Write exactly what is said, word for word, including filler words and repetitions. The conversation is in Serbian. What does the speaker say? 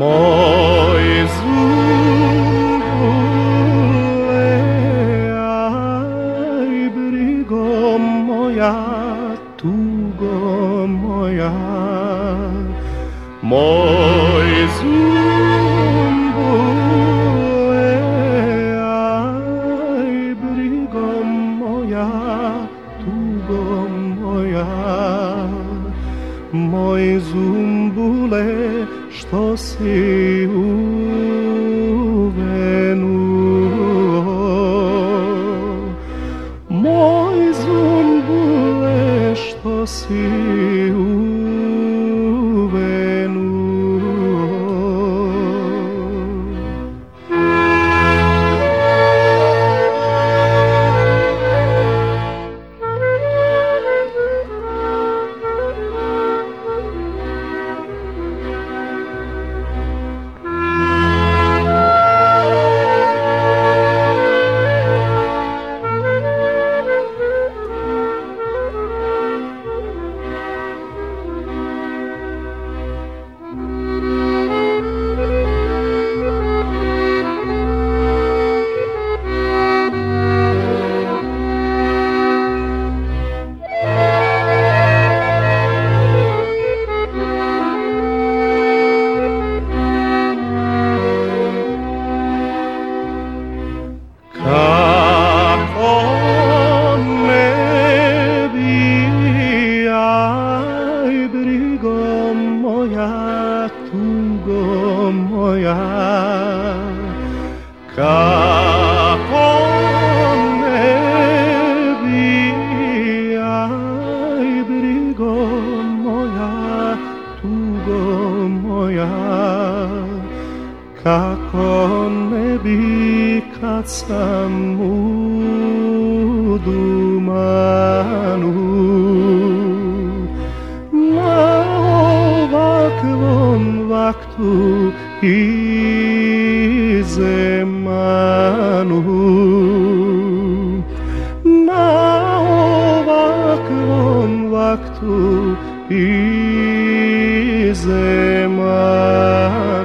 Moj zumbule, aj brigo moja, tugo moja. Moj zumbule, aj brigo moja, tugo moja. Moj zumbule, što si uvenuo. Moj zumbule, što si uvenuo. Tugo moja, kako ne bi, aj brigo moja, tugo moja, kako ne bi kad sam u dumanu. Vaktu i zemanu, na ovakvom vaktu i zemanu.